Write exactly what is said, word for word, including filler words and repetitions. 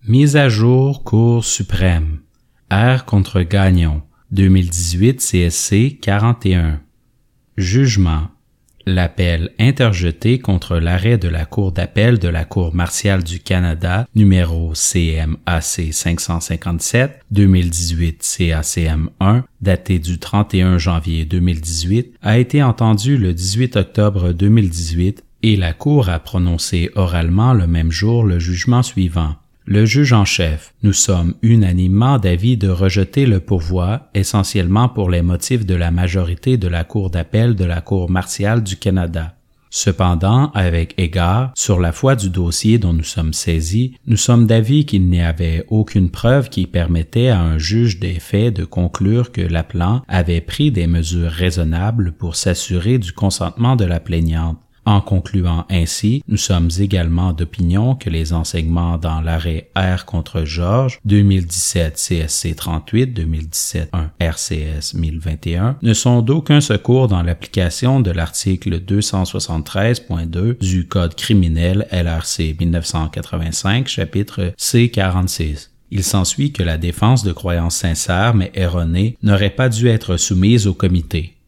Mise à jour Cour suprême. R contre Gagnon. deux mille dix-huit C S C quarante et un. Jugement. L'appel interjeté contre l'arrêt de la Cour d'appel de la Cour martiale du Canada, numéro C M A C cinq cent cinquante-sept, deux mille dix-huit C A C M un, daté du trente et un janvier deux mille dix-huit, a été entendu le dix-huit octobre deux mille dix-huit et la Cour a prononcé oralement le même jour le jugement suivant. Le juge en chef, nous sommes unanimement d'avis de rejeter le pourvoi, essentiellement pour les motifs de la majorité de la Cour d'appel de la Cour martiale du Canada. Cependant, avec égard sur la foi du dossier dont nous sommes saisis, nous sommes d'avis qu'il n'y avait aucune preuve qui permettait à un juge des faits de conclure que l'appelant avait pris des mesures raisonnables pour s'assurer du consentement de la plaignante. En concluant ainsi, nous sommes également d'opinion que les enseignements dans l'arrêt R contre Georges deux mille dix-sept C S C trente-huit, deux mille dix-sept un R C S mille vingt et un ne sont d'aucun secours dans l'application de l'article deux cent soixante-treize point deux du Code criminel L R C mille neuf cent quatre-vingt-cinq, chapitre C quarante-six. Il s'ensuit que la défense de croyances sincères mais erronées n'aurait pas dû être soumise au comité.